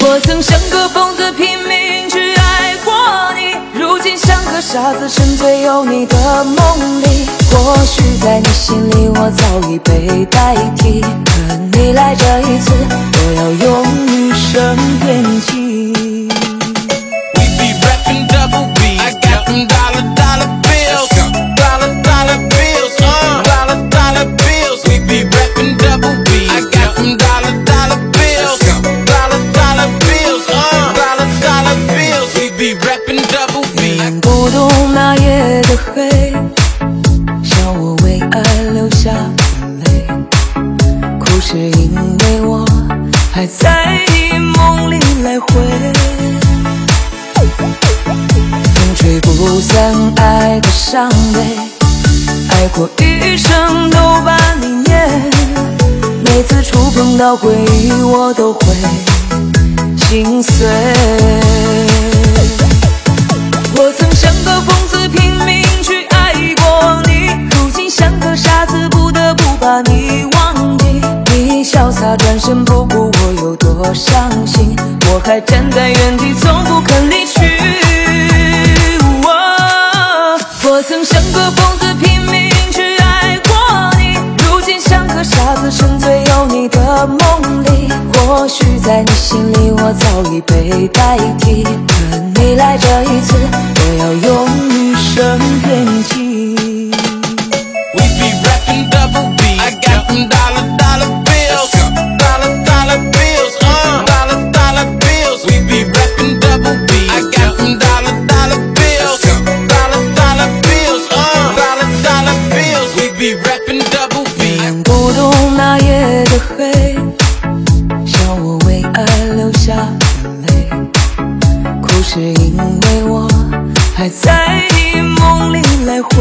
我曾像个疯子拼命去爱过你，如今像个傻子沉醉有你的梦里。或许在你心里我早已被代替，可你来这一次，我要用余生惦记。 We be rapping double B, I got them dollar bills, dollar bills, dollar bills. We be rapping double B, I got them dollar bills, dollar bills, dollar bills. We be rapping double B. 你不懂那夜的黑，笑我为爱流下泪，哭是因为我还在你梦里来回。风吹不散爱的伤悲，爱过余生都把你念，每次触碰到回忆我都会心碎。我曾像个疯子拼命去爱过你，如今像个傻子不得不把你忘记。你潇洒转身不顾我有多伤心，我还站在原地从不肯离去。我曾像个疯子拼命去爱过你，如今像个傻子沉醉有你的梦里。或许在你心里我早已被代替，可你来这一次，我要用余生惦记。 We be rapping double B, I got them dollar bills, dollar bills, dollar bills. We be rapping double B, I got them dollar bills, dollar bills, dollar bills. We be rapping double B. 你不懂那夜的黑，笑我为爱流下泪，哭是因为我还在你梦里来回。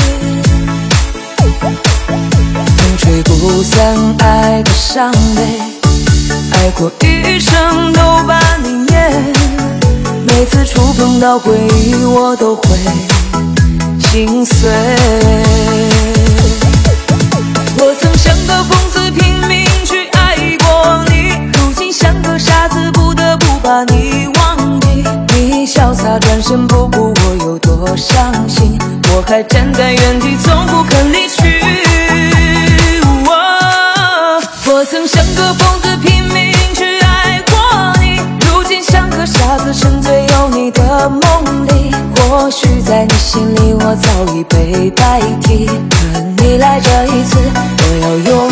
风吹不散爱的伤悲，爱过余生都把你念，每次触碰到回忆我都会心碎。我曾像个疯子拼命去爱过你，如今像个傻子不得不把你忘记。你潇洒转身不顾我有多伤心，我还站在原地从不肯离去。我曾像个疯子拼命去爱过你，如今像个傻子沉醉有你的梦里。或许在你心里我早已被代替，可你来这一次，我要用